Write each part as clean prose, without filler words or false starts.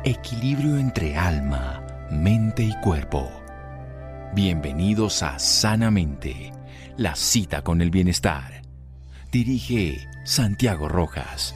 Equilibrio entre alma, mente y cuerpo. Bienvenidos a Sanamente, la cita con el bienestar. Dirige Santiago Rojas.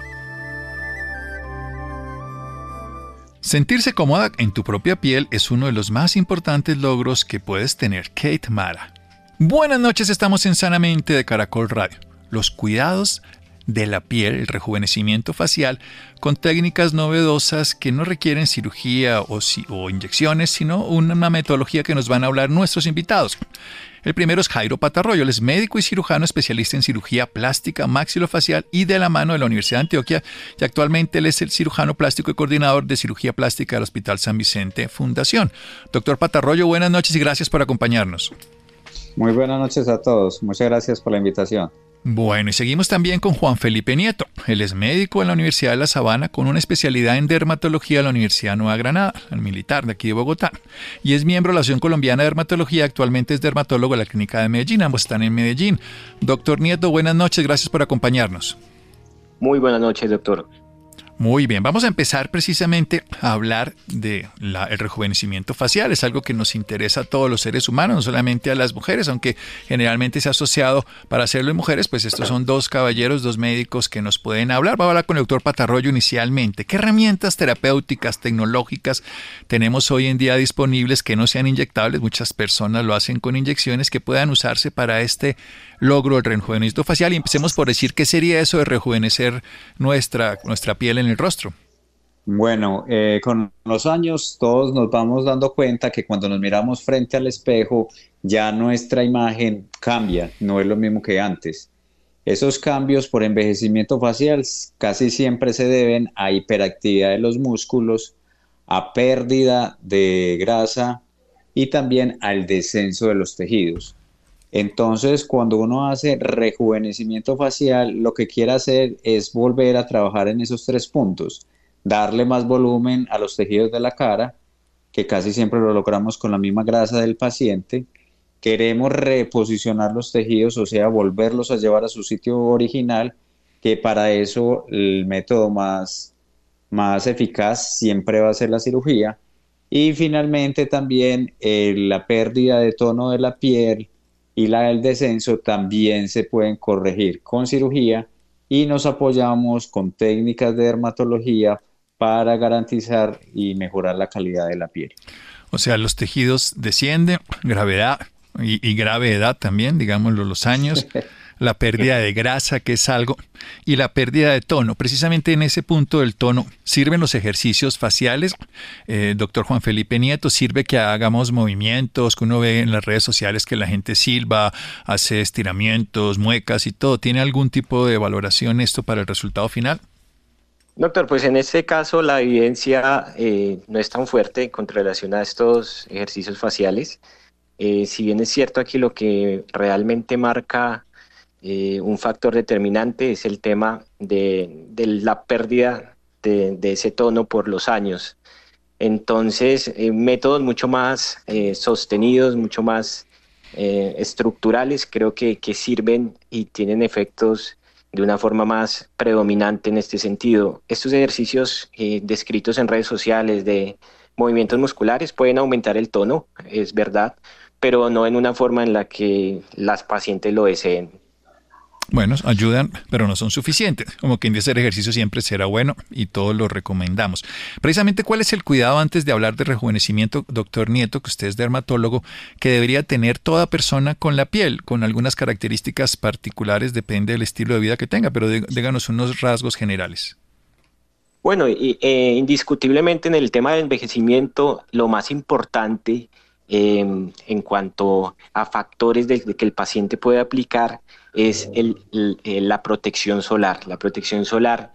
Sentirse cómoda en tu propia piel es uno de los más importantes logros que puedes tener. Kate Mara. Buenas noches, estamos en Sanamente de Caracol Radio. Los cuidados de la piel, el rejuvenecimiento facial, con técnicas novedosas que no requieren cirugía o inyecciones, sino una metodología que nos van a hablar nuestros invitados. El primero es Jairo Patarroyo, él es médico y cirujano especialista en cirugía plástica maxilofacial y de la mano de la Universidad de Antioquia, y actualmente él es el cirujano plástico y coordinador de cirugía plástica del Hospital San Vicente Fundación. Doctor Patarroyo, buenas noches y gracias por acompañarnos. Muy buenas noches a todos, muchas gracias por la invitación. Bueno, y seguimos también con Juan Felipe Nieto. Él es médico en la Universidad de La Sabana con una especialidad en dermatología de la Universidad Nueva Granada, el militar de aquí de Bogotá. Y es miembro de la Asociación Colombiana de Dermatología, actualmente es dermatólogo de la Clínica de Medellín, ambos están en Medellín. Doctor Nieto, buenas noches, gracias por acompañarnos. Muy buenas noches, doctor. Muy bien, vamos a empezar precisamente a hablar de el rejuvenecimiento facial. Es algo que nos interesa a todos los seres humanos, no solamente a las mujeres, aunque generalmente se ha asociado para hacerlo en mujeres, pues estos son dos caballeros, dos médicos que nos pueden hablar. Vamos a hablar con el doctor Patarroyo inicialmente. ¿Qué herramientas terapéuticas, tecnológicas tenemos hoy en día disponibles que no sean inyectables? Muchas personas lo hacen con inyecciones que puedan usarse para este logro del rejuvenecimiento facial. Y empecemos por decir qué sería eso de rejuvenecer nuestra piel en el rostro. Bueno, con los años todos nos vamos dando cuenta que cuando nos miramos frente al espejo ya nuestra imagen cambia, no es lo mismo que antes. Esos cambios por envejecimiento facial casi siempre se deben a hiperactividad de los músculos, a pérdida de grasa y también al descenso de los tejidos. Entonces, cuando uno hace rejuvenecimiento facial, lo que quiere hacer es volver a trabajar en esos tres puntos, darle más volumen a los tejidos de la cara, que casi siempre lo logramos con la misma grasa del paciente. Queremos reposicionar los tejidos, o sea, volverlos a llevar a su sitio original, que para eso el método más eficaz siempre va a ser la cirugía. Y finalmente también la pérdida de tono de la piel y el descenso también se pueden corregir con cirugía, y nos apoyamos con técnicas de dermatología para garantizar y mejorar la calidad de la piel. O sea, los tejidos descienden, gravedad y grave edad también, digámoslo, los años, la pérdida de grasa, que es algo, y la pérdida de tono. Precisamente en ese punto del tono, ¿sirven los ejercicios faciales? Doctor Juan Felipe Nieto, ¿sirve que hagamos movimientos que uno ve en las redes sociales, que la gente silba, hace estiramientos, muecas y todo? ¿Tiene algún tipo de valoración esto para el resultado final? Doctor, pues en este caso la evidencia no es tan fuerte con relación a estos ejercicios faciales. Si bien es cierto, aquí lo que realmente marca un factor determinante es el tema de la pérdida de ese tono por los años. Entonces, métodos mucho más sostenidos, mucho más estructurales, creo que sirven y tienen efectos de una forma más predominante en este sentido. Estos ejercicios descritos en redes sociales de movimientos musculares pueden aumentar el tono, es verdad, pero no en una forma en la que las pacientes lo deseen. Bueno, ayudan, pero no son suficientes. Como quien dice, el ejercicio siempre será bueno y todos lo recomendamos. Precisamente, ¿cuál es el cuidado antes de hablar de rejuvenecimiento, doctor Nieto, que usted es dermatólogo, que debería tener toda persona con la piel, con algunas características particulares, depende del estilo de vida que tenga, pero díganos unos rasgos generales? Bueno, indiscutiblemente en el tema del envejecimiento, lo más importante en cuanto a factores de que el paciente puede aplicar es la protección solar. La protección solar,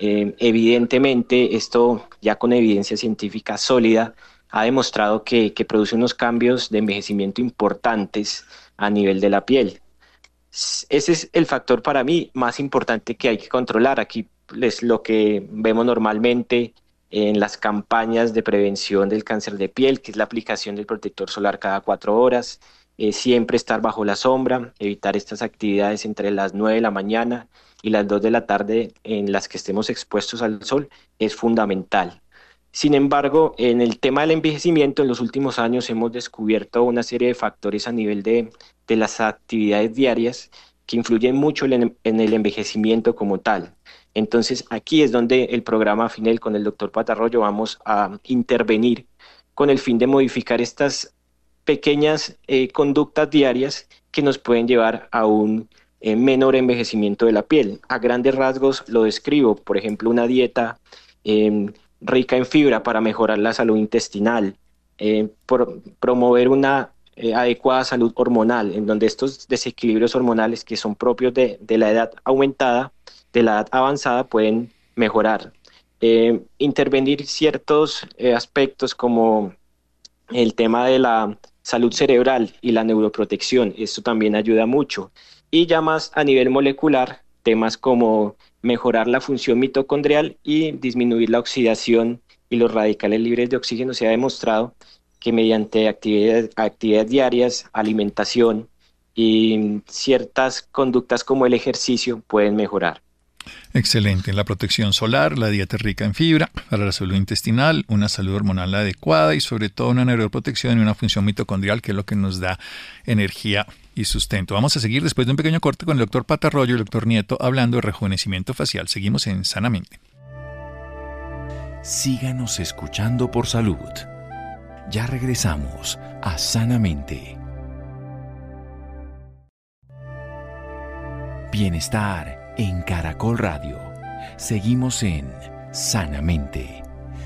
evidentemente, esto ya con evidencia científica sólida, ha demostrado que produce unos cambios de envejecimiento importantes a nivel de la piel. Ese es el factor para mí más importante que hay que controlar. Aquí es lo que vemos normalmente en las campañas de prevención del cáncer de piel, que es la aplicación del protector solar cada 4 horas, siempre estar bajo la sombra, evitar estas actividades entre las 9 de la mañana y las 2 de la tarde en las que estemos expuestos al sol, es fundamental. Sin embargo, en el tema del envejecimiento, en los últimos años hemos descubierto una serie de factores a nivel de las actividades diarias que influyen mucho en el envejecimiento como tal. Entonces, aquí es donde el programa FINEL con el doctor Patarroyo vamos a intervenir con el fin de modificar estas pequeñas conductas diarias que nos pueden llevar a un menor envejecimiento de la piel. A grandes rasgos lo describo, por ejemplo, una dieta rica en fibra para mejorar la salud intestinal, promover una adecuada salud hormonal, en donde estos desequilibrios hormonales que son propios de la edad aumentada, de la edad avanzada, pueden mejorar. Intervenir ciertos aspectos como el tema de la salud cerebral y la neuroprotección, esto también ayuda mucho. Y ya más a nivel molecular, temas como mejorar la función mitocondrial y disminuir la oxidación y los radicales libres de oxígeno. Se ha demostrado que mediante actividades diarias, alimentación y ciertas conductas como el ejercicio pueden mejorar. Excelente. La protección solar, la dieta rica en fibra, para la salud intestinal, una salud hormonal adecuada y sobre todo una neuroprotección y una función mitocondrial que es lo que nos da energía y sustento. Vamos a seguir después de un pequeño corte con el doctor Patarroyo y el doctor Nieto hablando de rejuvenecimiento facial. Seguimos en Sanamente. Síganos escuchando por salud. Ya regresamos a Sanamente. Bienestar en Caracol Radio. Seguimos en Sanamente.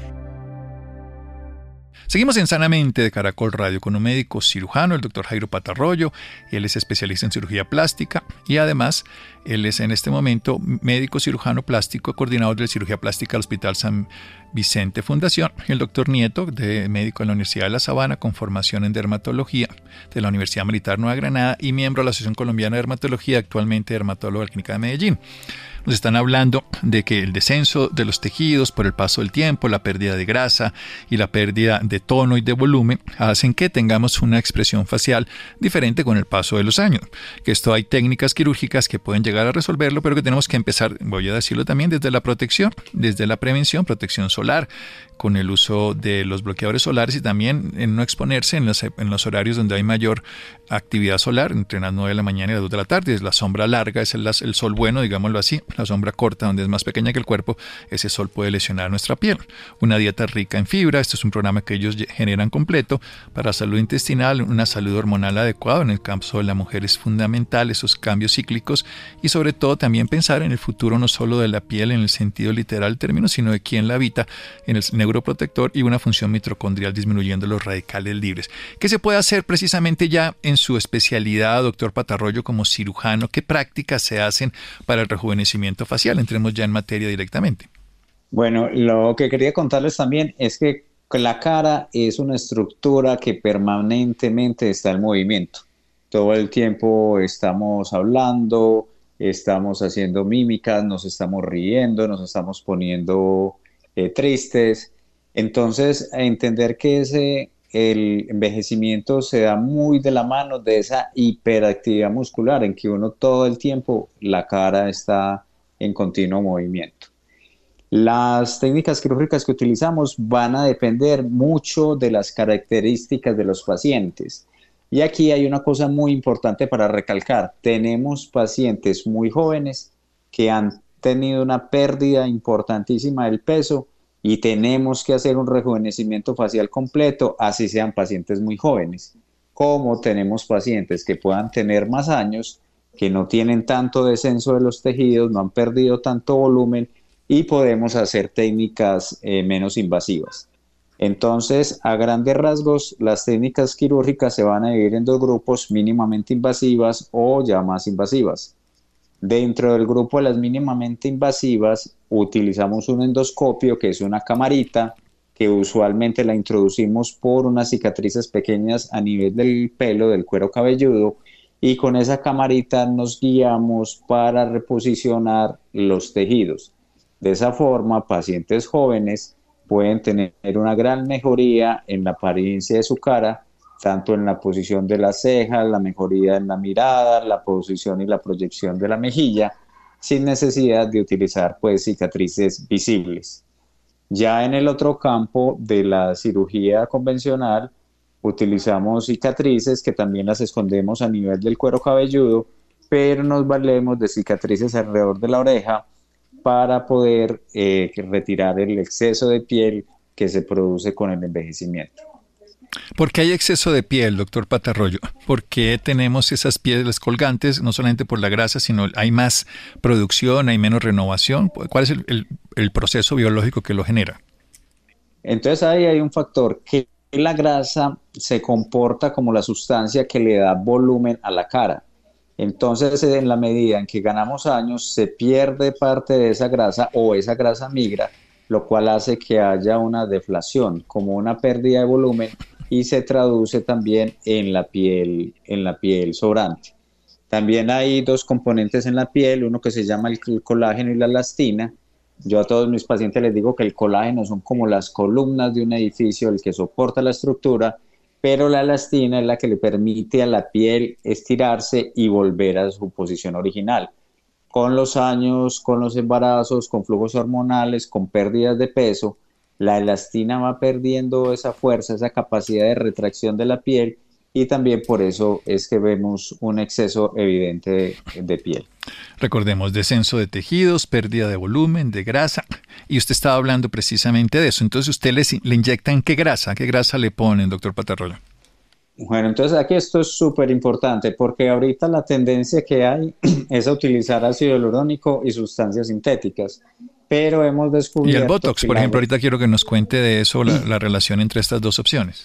Seguimos en Sanamente de Caracol Radio con un médico cirujano, el doctor Jairo Patarroyo. Él es especialista en cirugía plástica y además él es en este momento médico cirujano plástico, coordinador de cirugía plástica del Hospital San Vicente Fundación. El doctor Nieto, médico de la Universidad de La Sabana, con formación en dermatología de la Universidad Militar Nueva Granada y miembro de la Asociación Colombiana de Dermatología, actualmente dermatólogo de la Clínica de Medellín. Nos están hablando de que el descenso de los tejidos por el paso del tiempo, la pérdida de grasa y la pérdida de tono y de volumen hacen que tengamos una expresión facial diferente con el paso de los años. Que esto hay técnicas quirúrgicas que pueden llegar a resolverlo, pero que tenemos que empezar, voy a decirlo también, desde la protección, desde la prevención, protección solar, con el uso de los bloqueadores solares y también en no exponerse en los horarios donde hay mayor actividad solar, entre las 9 de la mañana y las 2 de la tarde. Es la sombra larga, es el sol bueno, digámoslo así. La sombra corta, donde es más pequeña que el cuerpo, ese sol puede lesionar nuestra piel. Una dieta rica en fibra, esto es un programa que ellos generan completo para salud intestinal, una salud hormonal adecuada. En el caso de la mujer es fundamental esos cambios cíclicos y sobre todo también pensar en el futuro no solo de la piel en el sentido literal del término, sino de quién la habita en el neuroprotector y una función mitocondrial disminuyendo los radicales libres. ¿Qué se puede hacer precisamente ya en su especialidad, doctor Patarroyo, como cirujano? ¿Qué prácticas se hacen para el rejuvenecimiento facial? Entremos ya en materia directamente. Bueno, lo que quería contarles también es que la cara es una estructura que permanentemente está en movimiento. Todo el tiempo estamos hablando, estamos haciendo mímicas, nos estamos riendo, nos estamos poniendo tristes. Entonces, entender que el envejecimiento se da muy de la mano de esa hiperactividad muscular en que uno todo el tiempo, la cara está en continuo movimiento. Las técnicas quirúrgicas que utilizamos van a depender mucho de las características de los pacientes. Y aquí hay una cosa muy importante para recalcar. Tenemos pacientes muy jóvenes que han tenido una pérdida importantísima del peso y tenemos que hacer un rejuvenecimiento facial completo, así sean pacientes muy jóvenes. Como tenemos pacientes que puedan tener más años, que no tienen tanto descenso de los tejidos, no han perdido tanto volumen y podemos hacer técnicas menos invasivas. Entonces, a grandes rasgos, las técnicas quirúrgicas se van a dividir en dos grupos, mínimamente invasivas o ya más invasivas. Dentro del grupo de las mínimamente invasivas, utilizamos un endoscopio, que es una camarita, que usualmente la introducimos por unas cicatrices pequeñas a nivel del pelo, del cuero cabelludo, y con esa camarita nos guiamos para reposicionar los tejidos. De esa forma, pacientes jóvenes pueden tener una gran mejoría en la apariencia de su cara, tanto en la posición de las cejas, la mejoría en la mirada, la posición y la proyección de la mejilla, sin necesidad de utilizar cicatrices visibles. Ya en el otro campo de la cirugía convencional, utilizamos cicatrices que también las escondemos a nivel del cuero cabelludo, pero nos valemos de cicatrices alrededor de la oreja para poder retirar el exceso de piel que se produce con el envejecimiento. ¿Por qué hay exceso de piel, doctor Patarroyo? ¿Por qué tenemos esas pieles colgantes? No solamente por la grasa, sino hay más producción, hay menos renovación. ¿Cuál es el proceso biológico que lo genera? Entonces ahí hay un factor que la grasa se comporta como la sustancia que le da volumen a la cara. Entonces, en la medida en que ganamos años, se pierde parte de esa grasa o esa grasa migra, lo cual hace que haya una deflación, como una pérdida de volumen, y se traduce también en la piel sobrante. También hay dos componentes en la piel, uno que se llama el colágeno y la elastina. Yo a todos mis pacientes les digo que el colágeno son como las columnas de un edificio, el que soporta la estructura, pero la elastina es la que le permite a la piel estirarse y volver a su posición original. Con los años, con los embarazos, con flujos hormonales, con pérdidas de peso, la elastina va perdiendo esa fuerza, esa capacidad de retracción de la piel, y también por eso es que vemos un exceso evidente de piel. Recordemos, descenso de tejidos, pérdida de volumen, de grasa, y usted estaba hablando precisamente de eso. Entonces, ¿usted le inyectan qué grasa? ¿Qué grasa le ponen, doctor Patarroyo? Bueno, entonces aquí esto es súper importante porque ahorita la tendencia que hay es a utilizar ácido hialurónico y sustancias sintéticas, pero hemos descubierto... Y el Botox, por ejemplo, ahorita quiero que nos cuente de eso, la relación entre estas dos opciones.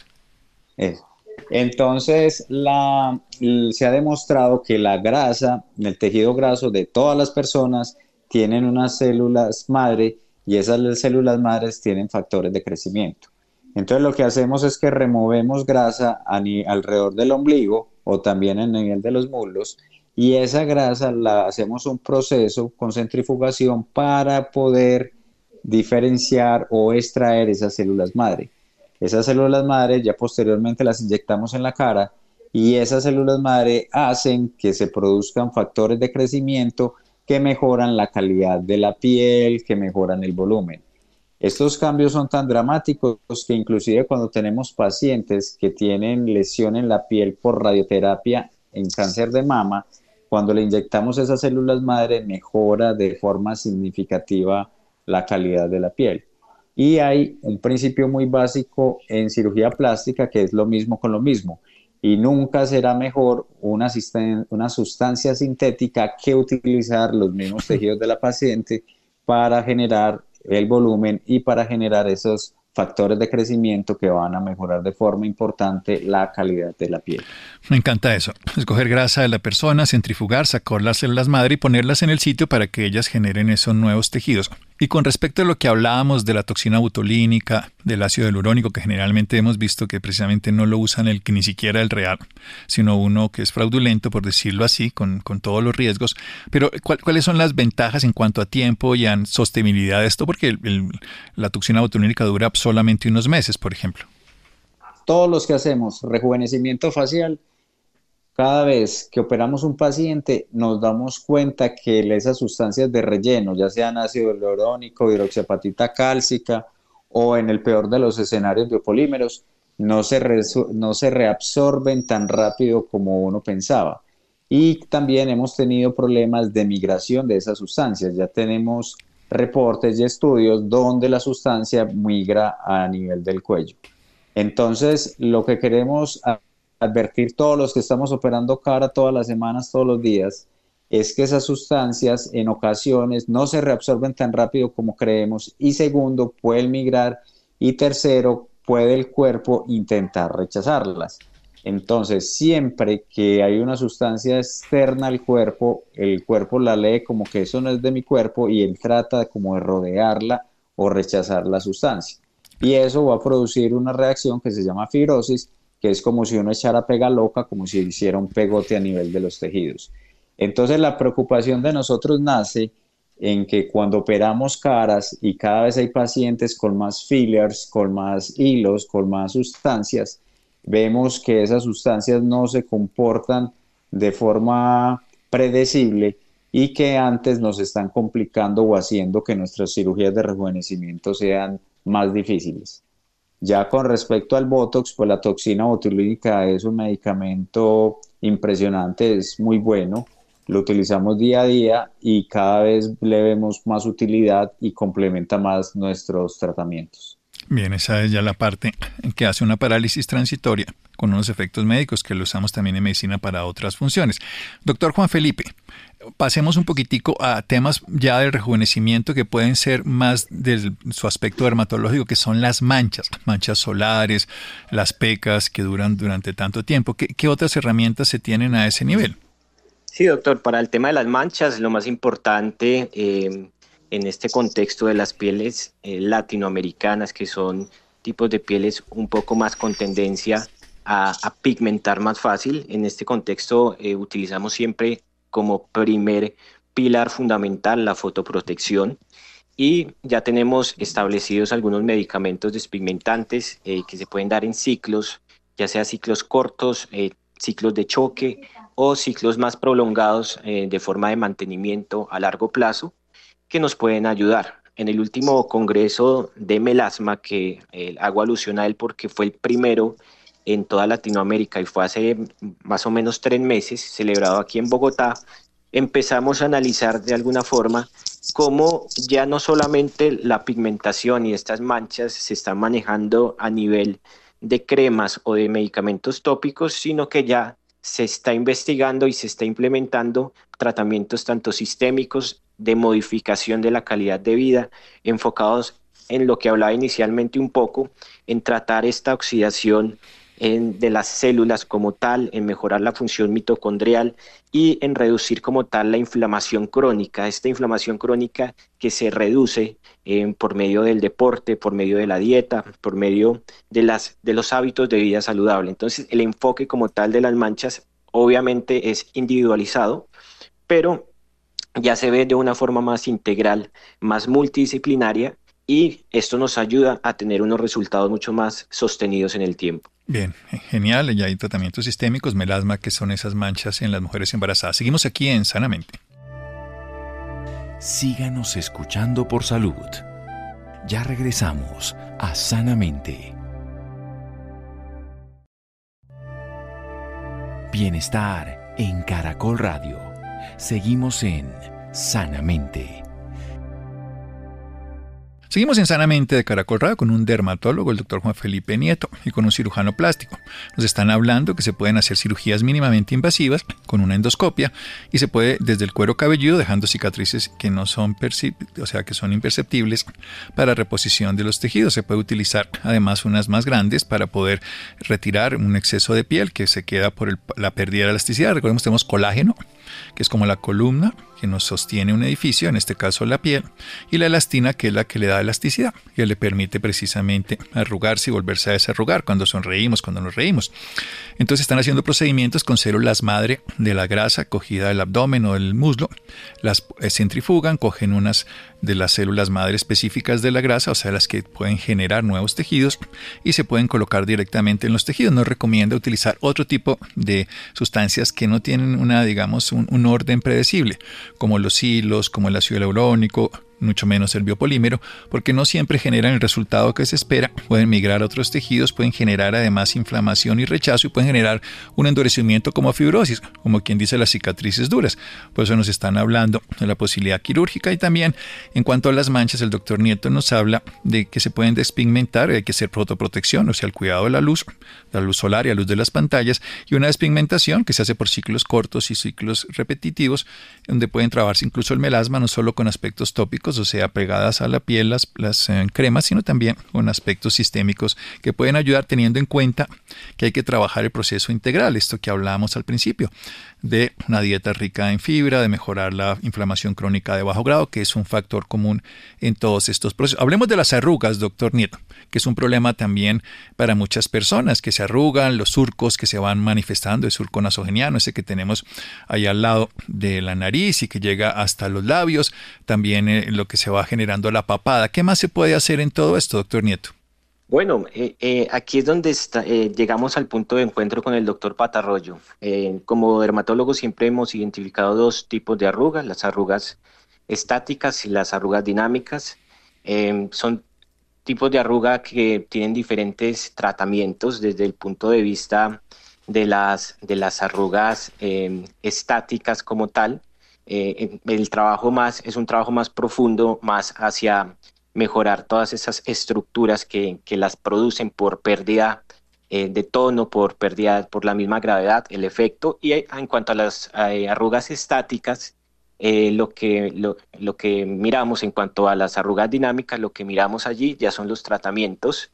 Entonces, se ha demostrado que la grasa, el tejido graso de todas las personas tienen unas células madre, y esas células madres tienen factores de crecimiento. Entonces lo que hacemos es que removemos grasa alrededor del ombligo o también en el nivel de los muslos, y esa grasa la hacemos un proceso con centrifugación para poder diferenciar o extraer esas células madre. Esas células madre ya posteriormente las inyectamos en la cara, y esas células madre hacen que se produzcan factores de crecimiento que mejoran la calidad de la piel, que mejoran el volumen. Estos cambios son tan dramáticos que inclusive cuando tenemos pacientes que tienen lesión en la piel por radioterapia en cáncer de mama, cuando le inyectamos esas células madre mejora de forma significativa la calidad de la piel. Y hay un principio muy básico en cirugía plástica que es lo mismo con lo mismo, y nunca será mejor una sustancia sintética que utilizar los mismos tejidos de la paciente para generar el volumen y para generar esos factores de crecimiento que van a mejorar de forma importante la calidad de la piel. Me encanta eso. Escoger grasa de la persona, centrifugar, sacar las células madre y ponerlas en el sitio para que ellas generen esos nuevos tejidos. Y con respecto a lo que hablábamos de la toxina botulínica, del ácido hialurónico, que generalmente hemos visto que precisamente no lo usan el que ni siquiera el real, sino uno que es fraudulento, por decirlo así, con todos los riesgos. Pero, ¿cuáles son las ventajas en cuanto a tiempo y a sostenibilidad de esto? Porque la toxina botulínica dura solamente unos meses, por ejemplo. Todos los que hacemos rejuvenecimiento facial, cada vez que operamos un paciente nos damos cuenta que esas sustancias de relleno, ya sean ácido hialurónico, hidroxiapatita cálcica o en el peor de los escenarios biopolímeros, no se reabsorben tan rápido como uno pensaba. Y también hemos tenido problemas de migración de esas sustancias. Ya tenemos reportes y estudios donde la sustancia migra a nivel del cuello. Entonces, lo que queremos advertir todos los que estamos operando cara todas las semanas, todos los días, es que esas sustancias en ocasiones no se reabsorben tan rápido como creemos, y segundo, pueden migrar, y tercero, puede el cuerpo intentar rechazarlas. Entonces, siempre que hay una sustancia externa al cuerpo, el cuerpo la lee como que eso no es de mi cuerpo, y él trata como de rodearla o rechazar la sustancia. Y eso va a producir una reacción que se llama fibrosis, que es como si uno echara pega loca, como si hiciera un pegote a nivel de los tejidos. Entonces la preocupación de nosotros nace en que cuando operamos caras y cada vez hay pacientes con más fillers, con más hilos, con más sustancias, vemos que esas sustancias no se comportan de forma predecible y que antes nos están complicando o haciendo que nuestras cirugías de rejuvenecimiento sean más difíciles. Ya con respecto al Botox, pues la toxina botulínica es un medicamento impresionante, es muy bueno, lo utilizamos día a día y cada vez le vemos más utilidad y complementa más nuestros tratamientos. Bien, esa es ya la parte en que hace una parálisis transitoria con unos efectos médicos que lo usamos también en medicina para otras funciones. Doctor Juan Felipe, pasemos un poquitico a temas ya del rejuvenecimiento que pueden ser más de su aspecto dermatológico, que son las manchas solares, las pecas que duran durante tanto tiempo. ¿Qué otras herramientas se tienen a ese nivel? Sí, doctor, para el tema de las manchas, lo más importante en este contexto de las pieles latinoamericanas, que son tipos de pieles un poco más con tendencia a pigmentar más fácil. En este contexto utilizamos siempre como primer pilar fundamental la fotoprotección y ya tenemos establecidos algunos medicamentos despigmentantes que se pueden dar en ciclos, ya sea ciclos cortos, ciclos de choque o ciclos más prolongados de forma de mantenimiento a largo plazo que nos pueden ayudar. En el último congreso de melasma, que hago alusión a él porque fue el primero en toda Latinoamérica y fue hace más o menos 3 meses, celebrado aquí en Bogotá, empezamos a analizar de alguna forma cómo ya no solamente la pigmentación y estas manchas se están manejando a nivel de cremas o de medicamentos tópicos, sino que ya se está investigando y se está implementando tratamientos tanto sistémicos de modificación de la calidad de vida, enfocados en lo que hablaba inicialmente un poco, en tratar esta oxidación de las células como tal, en mejorar la función mitocondrial y en reducir como tal la inflamación crónica, esta inflamación crónica que se reduce por medio del deporte, por medio de la dieta, por medio de los hábitos de vida saludable. Entonces, el enfoque como tal de las manchas obviamente es individualizado, pero ya se ve de una forma más integral, más multidisciplinaria, y esto nos ayuda a tener unos resultados mucho más sostenidos en el tiempo. Bien, genial. Ya hay tratamientos sistémicos, melasma, que son esas manchas en las mujeres embarazadas. Seguimos aquí en Sanamente. Síganos escuchando por salud. Ya regresamos a Sanamente. Bienestar en Caracol Radio. Seguimos en Sanamente. Seguimos en Sanamente de Caracol Radio con un dermatólogo, el doctor Juan Felipe Nieto, y con un cirujano plástico. Nos están hablando que se pueden hacer cirugías mínimamente invasivas con una endoscopia y se puede desde el cuero cabelludo, dejando cicatrices que no son que son imperceptibles para reposición de los tejidos. Se puede utilizar además unas más grandes para poder retirar un exceso de piel que se queda por la pérdida de elasticidad. Recordemos, tenemos colágeno, que es como la columna que nos sostiene un edificio, en este caso la piel, y la elastina, que es la que le da elasticidad, que le permite precisamente arrugarse y volverse a desarrugar cuando sonreímos, cuando nos reímos. Entonces están haciendo procedimientos con células madre de la grasa cogida del abdomen o del muslo, las centrifugan, cogen unas de las células madre específicas de la grasa, o sea, las que pueden generar nuevos tejidos, y se pueden colocar directamente en los tejidos. No recomienda utilizar otro tipo de sustancias que no tienen un orden predecible, como los hilos, como el ácido hialurónico, mucho menos el biopolímero, porque no siempre generan el resultado que se espera. Pueden migrar a otros tejidos, pueden generar además inflamación y rechazo, y pueden generar un endurecimiento como fibrosis, como quien dice las cicatrices duras. Por eso nos están hablando de la posibilidad quirúrgica. Y también en cuanto a las manchas, el doctor Nieto nos habla de que se pueden despigmentar, hay que hacer fotoprotección, o sea, el cuidado de la luz solar y la luz de las pantallas, y una despigmentación que se hace por ciclos cortos y ciclos repetitivos, donde pueden trabajarse incluso el melasma, no solo con aspectos tópicos, o sea, pegadas a la piel las cremas, sino también con aspectos sistémicos que pueden ayudar, teniendo en cuenta que hay que trabajar el proceso integral, esto que hablábamos al principio, de una dieta rica en fibra, de mejorar la inflamación crónica de bajo grado, que es un factor común en todos estos procesos. Hablemos de las arrugas, doctor Nieto, que es un problema también para muchas personas, que se arrugan, los surcos que se van manifestando, el surco nasogeniano, ese que tenemos ahí al lado de la nariz y que llega hasta los labios, también lo que se va generando la papada. ¿Qué más se puede hacer en todo esto, doctor Nieto? Bueno, aquí es donde llegamos al punto de encuentro con el doctor Patarroyo. Como dermatólogos siempre hemos identificado dos tipos de arrugas, las arrugas estáticas y las arrugas dinámicas. Son tipos de arruga que tienen diferentes tratamientos desde el punto de vista de las arrugas estáticas como tal. El trabajo es un trabajo más profundo, más hacia mejorar todas esas estructuras que las producen por pérdida de tono, por pérdida, por la misma gravedad, el efecto. Y en cuanto a las arrugas estáticas, lo que miramos en cuanto a las arrugas dinámicas, lo que miramos allí ya son los tratamientos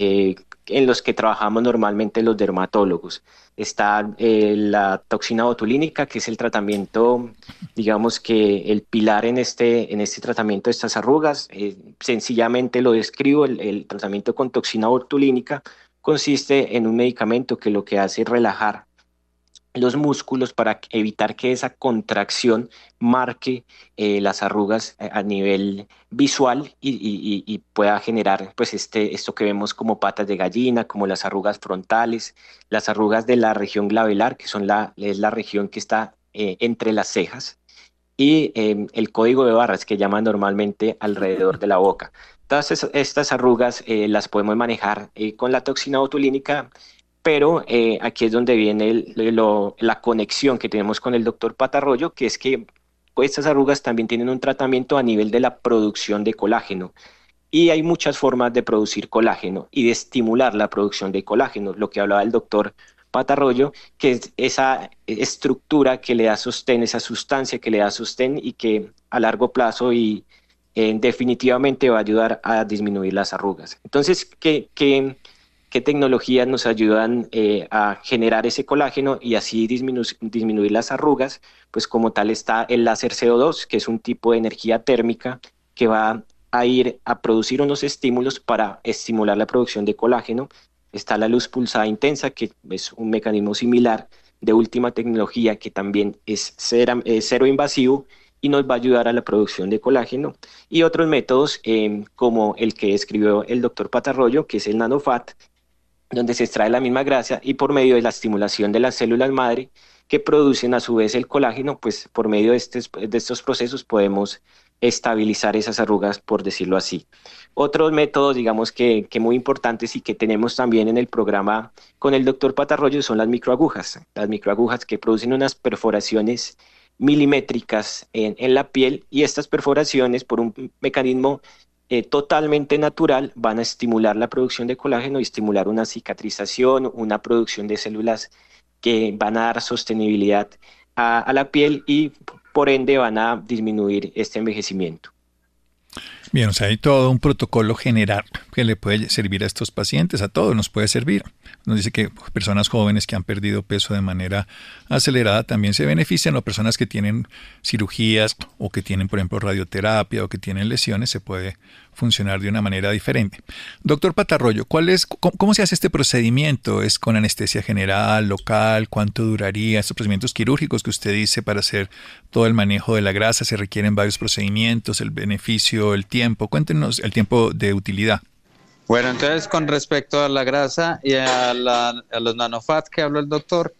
en los que trabajamos normalmente los dermatólogos. Está la toxina botulínica, que es el tratamiento, digamos que el pilar en este tratamiento de estas arrugas. Sencillamente lo describo, el tratamiento con toxina botulínica consiste en un medicamento que lo que hace es relajar los músculos para evitar que esa contracción marque las arrugas a nivel visual y pueda generar pues esto que vemos como patas de gallina, como las arrugas frontales, las arrugas de la región glabelar, que es la región que está entre las cejas, y el código de barras que llaman normalmente alrededor de la boca. Todas estas arrugas las podemos manejar con la toxina botulínica, pero aquí es donde viene la conexión que tenemos con el doctor Patarroyo, que es que estas arrugas también tienen un tratamiento a nivel de la producción de colágeno. Y hay muchas formas de producir colágeno y de estimular la producción de colágeno, lo que hablaba el doctor Patarroyo, que es esa estructura que le da sostén, esa sustancia que le da sostén y que a largo plazo y definitivamente va a ayudar a disminuir las arrugas. Entonces, ¿qué tecnologías nos ayudan a generar ese colágeno y así disminuir las arrugas? Pues como tal está el láser CO2, que es un tipo de energía térmica que va a ir a producir unos estímulos para estimular la producción de colágeno. Está la luz pulsada intensa, que es un mecanismo similar de última tecnología que también es cero invasivo y nos va a ayudar a la producción de colágeno. Y otros métodos como el que describió el doctor Patarroyo, que es el NanoFat, donde se extrae la misma grasa y por medio de la estimulación de las células madre que producen a su vez el colágeno, pues por medio de estos procesos podemos estabilizar esas arrugas, por decirlo así. Otros métodos, digamos que muy importantes y que tenemos también en el programa con el doctor Patarroyo son las microagujas que producen unas perforaciones milimétricas en la piel, y estas perforaciones por un mecanismo totalmente natural van a estimular la producción de colágeno y estimular una cicatrización, una producción de células que van a dar sostenibilidad a la piel y por ende van a disminuir este envejecimiento. Bien, o sea, hay todo un protocolo general que le puede servir a estos pacientes, a todos nos puede servir. Nos dice que personas jóvenes que han perdido peso de manera acelerada también se benefician, o personas que tienen cirugías o que tienen, por ejemplo, radioterapia o que tienen lesiones, se puede funcionar de una manera diferente. Doctor Patarroyo, ¿cómo se hace este procedimiento? ¿Es con anestesia general, local? ¿Cuánto duraría? Estos procedimientos quirúrgicos que usted dice para hacer todo el manejo de la grasa, ¿se requieren varios procedimientos? ¿El beneficio, el tiempo? Cuéntenos el tiempo de utilidad. Bueno, entonces con respecto a la grasa y a los nanofat que habló el doctor,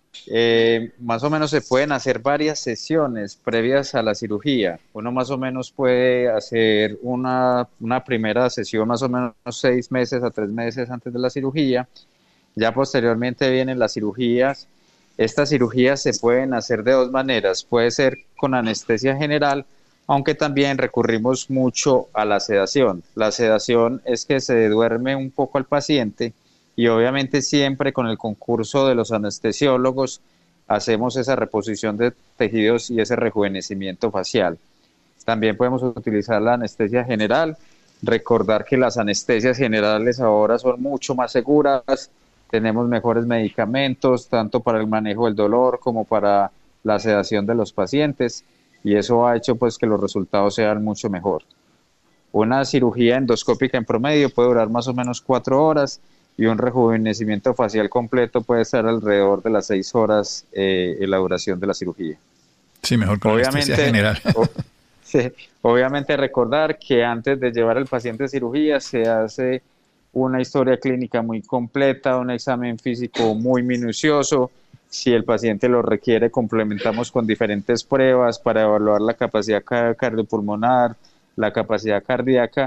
más o menos se pueden hacer varias sesiones previas a la cirugía. Uno más o menos puede hacer una primera sesión más o menos 6 meses a 3 meses antes de la cirugía. Ya posteriormente vienen las cirugías. Estas cirugías se pueden hacer de 2 maneras. Puede ser con anestesia general, aunque también recurrimos mucho a la sedación. La sedación es que se duerme un poco al paciente y obviamente siempre con el concurso de los anestesiólogos hacemos esa reposición de tejidos y ese rejuvenecimiento facial. También podemos utilizar la anestesia general. Recordar que las anestesias generales ahora son mucho más seguras, tenemos mejores medicamentos, tanto para el manejo del dolor como para la sedación de los pacientes, y eso ha hecho pues que los resultados sean mucho mejor. Una cirugía endoscópica en promedio puede durar más o menos 4 horas y un rejuvenecimiento facial completo puede estar alrededor de las 6 horas en la duración de la cirugía. Sí, mejor con anestesia general. Sí, obviamente recordar que antes de llevar al paciente a cirugía se hace una historia clínica muy completa, un examen físico muy minucioso. Si el paciente lo requiere, complementamos con diferentes pruebas para evaluar la capacidad cardiopulmonar, la capacidad cardíaca,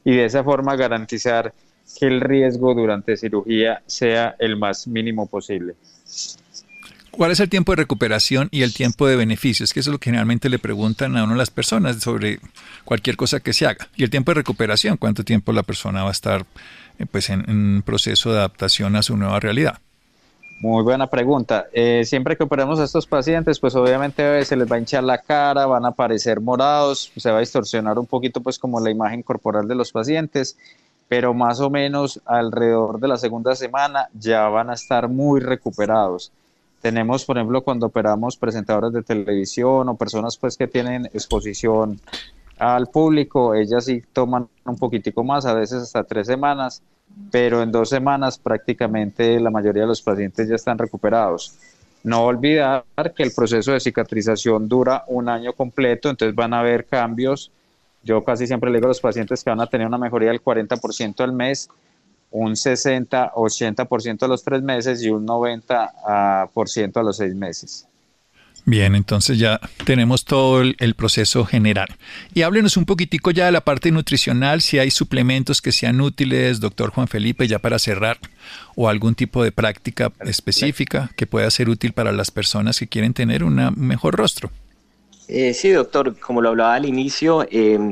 y de esa forma garantizar que el riesgo durante cirugía sea el más mínimo posible. ¿Cuál es el tiempo de recuperación y el tiempo de beneficios? Que eso es lo que generalmente le preguntan a uno las personas sobre cualquier cosa que se haga. Y el tiempo de recuperación, ¿cuánto tiempo la persona va a estar pues en un proceso de adaptación a su nueva realidad? Muy buena pregunta. Siempre que operamos a estos pacientes, pues obviamente se les va a hinchar la cara, van a aparecer morados, se va a distorsionar un poquito pues como la imagen corporal de los pacientes, pero más o menos alrededor de la segunda semana ya van a estar muy recuperados. Tenemos, por ejemplo, cuando operamos presentadores de televisión o personas pues que tienen exposición al público, ellas sí toman un poquitico más, a veces hasta 3 semanas, pero en 2 semanas prácticamente la mayoría de los pacientes ya están recuperados. No olvidar que el proceso de cicatrización dura 1 año completo, entonces van a haber cambios. Yo casi siempre le digo a los pacientes que van a tener una mejoría del 40% al mes, un 60-80% a los 3 meses y un 90% a los 6 meses. Bien, entonces ya tenemos todo el proceso general. Y háblenos un poquitico ya de la parte nutricional, si hay suplementos que sean útiles, doctor Juan Felipe, ya para cerrar, o algún tipo de práctica específica que pueda ser útil para las personas que quieren tener un mejor rostro. Sí, doctor, como lo hablaba al inicio,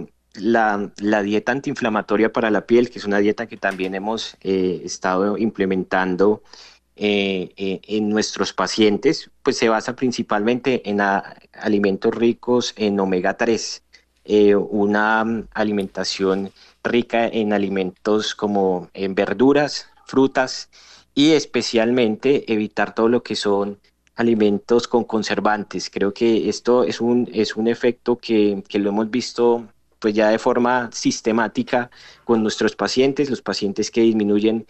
la dieta antiinflamatoria para la piel, que es una dieta que también hemos estado implementando en nuestros pacientes, pues se basa principalmente en alimentos ricos en omega 3, una alimentación rica en alimentos como en verduras, frutas y especialmente evitar todo lo que son alimentos con conservantes. Creo que esto es un efecto que lo hemos visto pues ya de forma sistemática con nuestros pacientes, los pacientes que disminuyen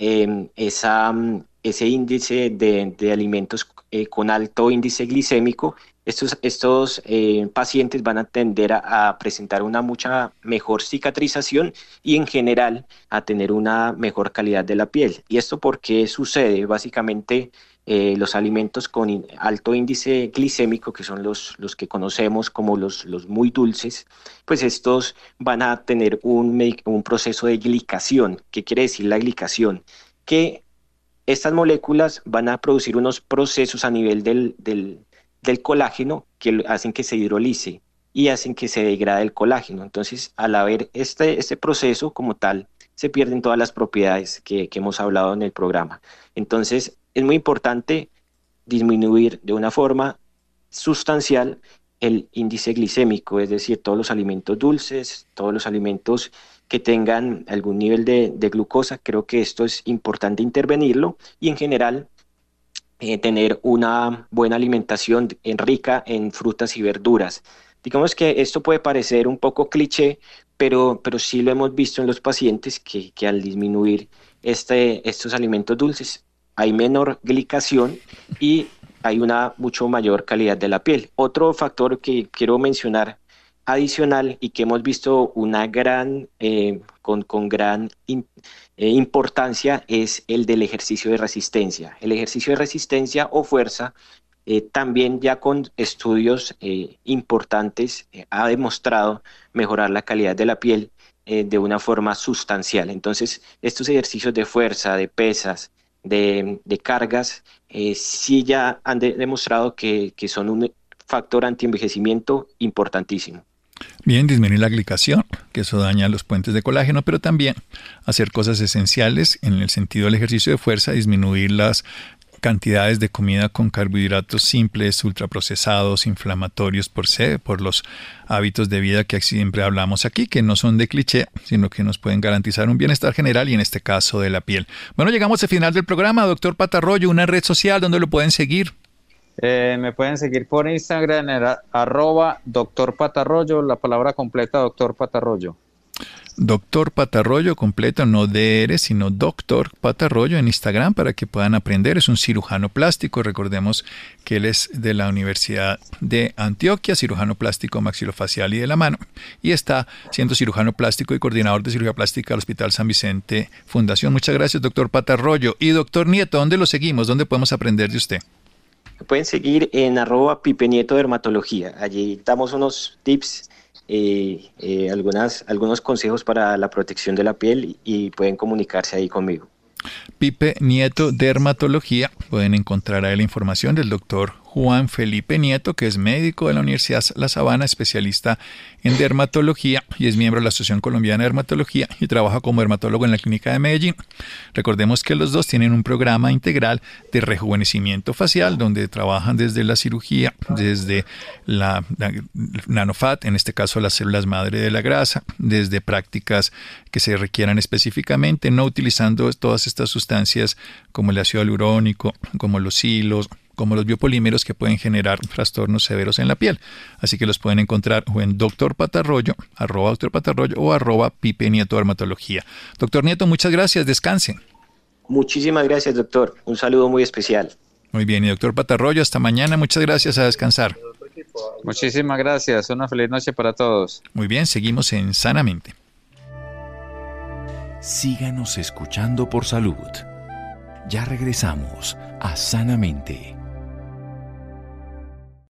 ese índice de alimentos con alto índice glicémico. Estos pacientes van a tender a presentar una mucha mejor cicatrización y en general a tener una mejor calidad de la piel. ¿Y esto por qué sucede? Básicamente los alimentos con alto índice glicémico, que son los que conocemos como los muy dulces, pues estos van a tener un proceso de glicación. ¿Qué quiere decir la glicación? Que estas moléculas van a producir unos procesos a nivel del colágeno que hacen que se hidrolice y hacen que se degrade el colágeno. Entonces, al haber este proceso como tal, se pierden todas las propiedades que hemos hablado en el programa. Entonces, es muy importante disminuir de una forma sustancial el índice glicémico, es decir, todos los alimentos dulces, todos los alimentos que tengan algún nivel de glucosa. Creo que esto es importante intervenirlo y en general tener una buena alimentación rica en frutas y verduras. Digamos que esto puede parecer un poco cliché, pero sí lo hemos visto en los pacientes que al disminuir estos alimentos dulces hay menor glicación y hay una mucho mayor calidad de la piel. Otro factor que quiero mencionar adicional y que hemos visto una gran importancia es el del ejercicio de resistencia. El ejercicio de resistencia o fuerza también ya con estudios importantes ha demostrado mejorar la calidad de la piel de una forma sustancial. Entonces, estos ejercicios de fuerza, de pesas, de cargas, sí ya han demostrado que son un factor antienvejecimiento importantísimo. Bien, disminuir la glicación, que eso daña los puentes de colágeno, pero también hacer cosas esenciales en el sentido del ejercicio de fuerza, disminuir las cantidades de comida con carbohidratos simples, ultraprocesados, inflamatorios por los hábitos de vida que siempre hablamos aquí, que no son de cliché, sino que nos pueden garantizar un bienestar general y en este caso de la piel. Bueno, llegamos al final del programa. Doctor Patarroyo, una red social donde lo pueden seguir. Me pueden seguir por Instagram, @Dr. Patarroyo, la palabra completa Dr. Patarroyo. Doctor Patarroyo, completo, no DR, sino Doctor Patarroyo en Instagram para que puedan aprender. Es un cirujano plástico. Recordemos que él es de la Universidad de Antioquia, cirujano plástico maxilofacial y de la mano. Y está siendo cirujano plástico y coordinador de cirugía plástica del Hospital San Vicente Fundación. Muchas gracias, doctor Patarroyo. Y doctor Nieto, ¿dónde lo seguimos? ¿Dónde podemos aprender de usted? Me pueden seguir en @pipenieto dermatología. Allí damos unos tips algunos consejos para la protección de la piel y pueden comunicarse ahí conmigo. Pipe Nieto Dermatología. Pueden encontrar ahí la información del doctor Juan Felipe Nieto, que es médico de la Universidad La Sabana, especialista en dermatología y es miembro de la Asociación Colombiana de Dermatología y trabaja como dermatólogo en la Clínica de Medellín. Recordemos que los dos tienen un programa integral de rejuvenecimiento facial donde trabajan desde la cirugía, desde la nanofat, en este caso las células madre de la grasa, desde prácticas que se requieran específicamente, no utilizando todas estas sustancias como el ácido hialurónico, como los hilos, como los biopolímeros que pueden generar trastornos severos en la piel. Así que los pueden encontrar o en Dr. Patarroyo, @Dr. Patarroyo o @Pipe Nieto Dermatología. Doctor Nieto, muchas gracias. Descanse. Muchísimas gracias, doctor. Un saludo muy especial. Muy bien. Y doctor Patarroyo, hasta mañana. Muchas gracias. A descansar. Muchísimas gracias. Una feliz noche para todos. Muy bien. Seguimos en Sanamente. Síganos escuchando por salud. Ya regresamos a Sanamente.